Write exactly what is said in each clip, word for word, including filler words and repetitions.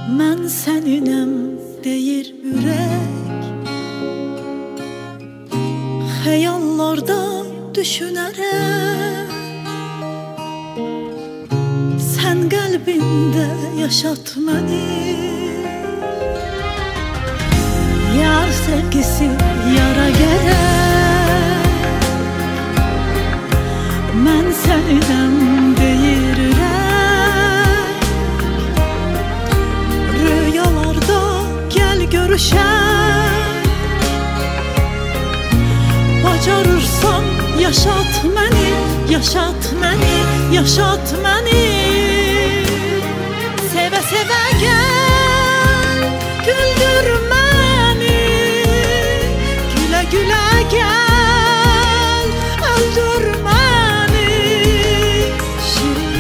Mən səninəm deyir ürək, xəyallarda düşünərək. Sən qəlbində yaşat məni, yar sevgisi yara gərək. Mən səninəm deyir ürək, rüyalarda gəl görüşək. Bacarırsan yaşat məni, yaşat məni, yaşat məni. Sevə sevə gəl, güldür məni, gülə gülə gəl, öldür məni. Şirin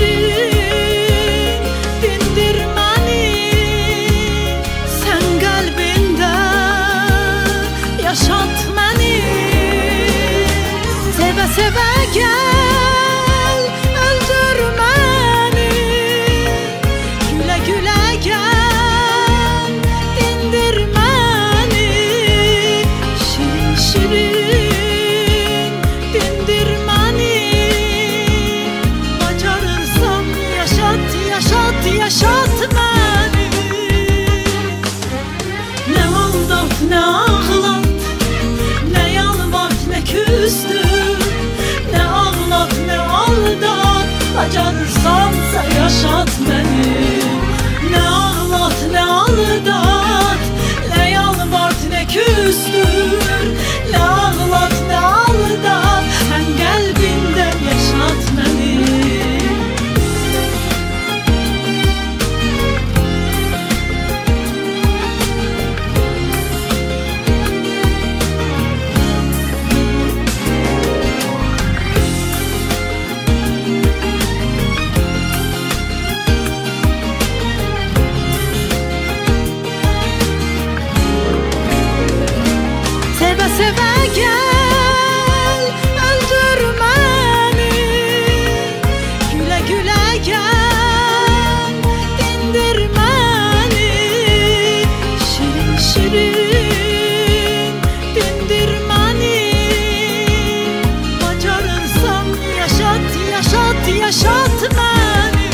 şirin dindir məni, sən qəlbində yaşat məni. Sevə sevə gəl, öldür məni, gülə gülə gəl, dindir məni. Şirin şirin dindir məni, bacarırsan yaşat, yaşat, yaşat məni. Nə aldat, nə ağlat, nə yalvat, nə küstür, nə ağlat, nə aldat, bacarırsansa yaşat məni. Nə ağlat, nə aldat, nə yalvart, nə küstür, nə ağlat, nə aldat, sən qəlbində yaşat məni. Sevə sevə gəl, öldür məni, gülə gülə gəl, dindir məni. Şirin şirin dindir məni, bacarırsan yaşat, yaşat, yaşat məni.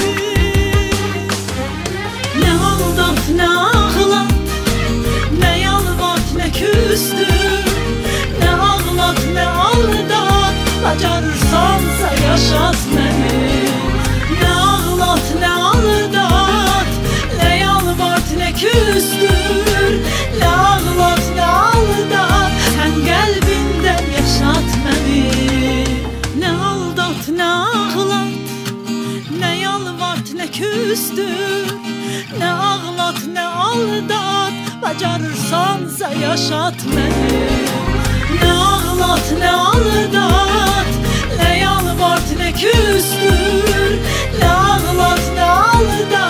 Nə aldat, nə ağlat, nə yalvat, nə küstür, nə ağlat, nə aldat, bacarırsansa yaşat məni. Nə ağlat, nə aldat, nə yalvart, nə küstür, nə ağlat, nə aldat, sən qəlbində yaşat məni. Nə aldat, nə ağlat, nə yalvart, nə küstür, nə ağlat, nə aldat, bacarırsansa yaşat məni. Nə ağlat, nə aldat, nə yalvart, nə küstür, nə ağlat, nə aldat,